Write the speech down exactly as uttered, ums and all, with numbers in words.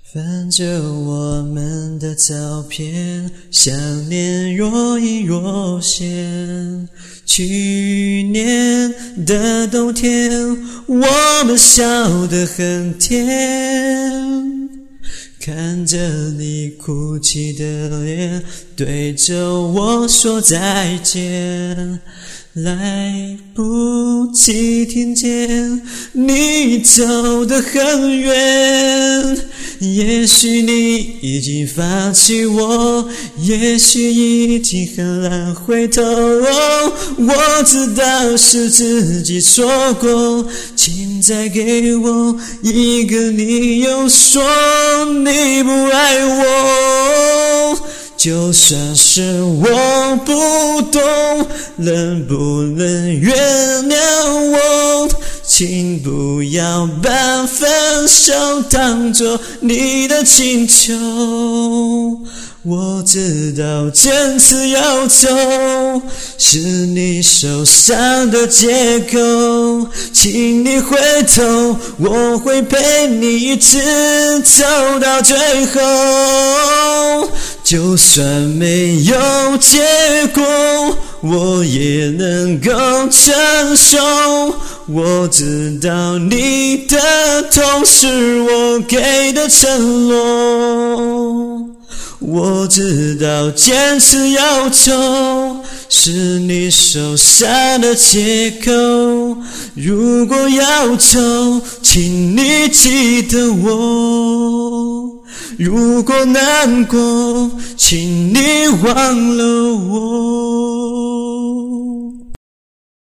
翻着我们的照片，想念若隐若现。去年的冬天，我们笑得很甜，看着你哭泣的脸，对着我说再见。来不及听见你走得很远，也许你已经放弃我，也许已经很难回头。我知道是自己错过，请再给我一个理由，说你不爱我。就算是我不懂，能不能原谅我？请不要把分手当作你的请求。我知道坚持要走是你受伤的借口，请你回头，我会陪你一直走到最后。就算没有结果，我也能够承受。我知道你的痛是我给的承诺，我知道坚持要走是你受伤的借口。如果要走，请你记得我，如果难过，请你忘了我。